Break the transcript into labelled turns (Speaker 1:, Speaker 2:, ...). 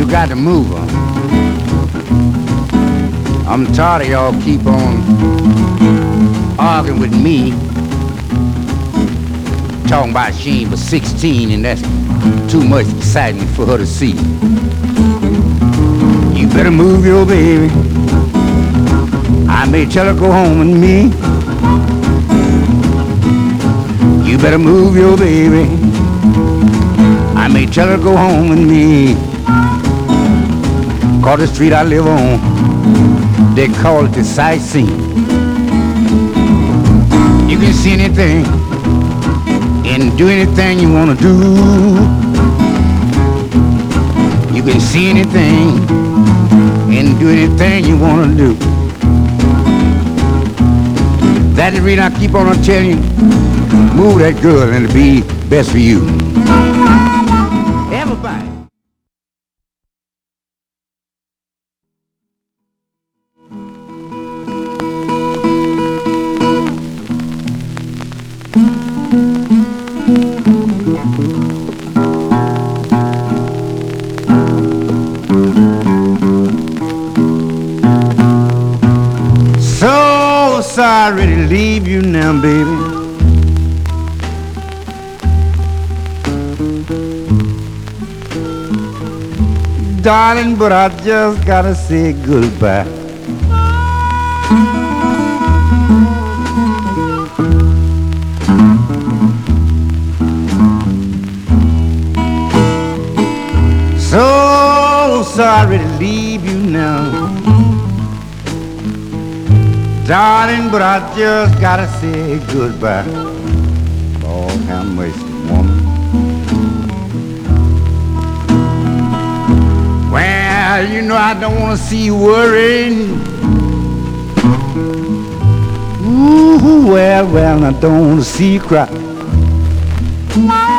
Speaker 1: You got to move on. I'm tired of y'all keep on arguing with me, talking about she ain't but 16 and that's too much excitement for her to see. You better move your baby. I may tell her go home with me. You better move your baby. I may tell her go home with me. Cause the street I live on, they call it the sightseeing. You can see anything and do anything you want to do. You can see anything and do anything you want to do. That's the reason I keep on telling you, move that girl and it'll be best for you. Everybody. So sorry to leave you now, baby. Darling, but I just gotta say goodbye. So sorry to leave you now, darling, but I just gotta say goodbye. Lord have mercy, woman. Well, you know I don't want to see you worrying. Ooh, well, I don't want to see you cry.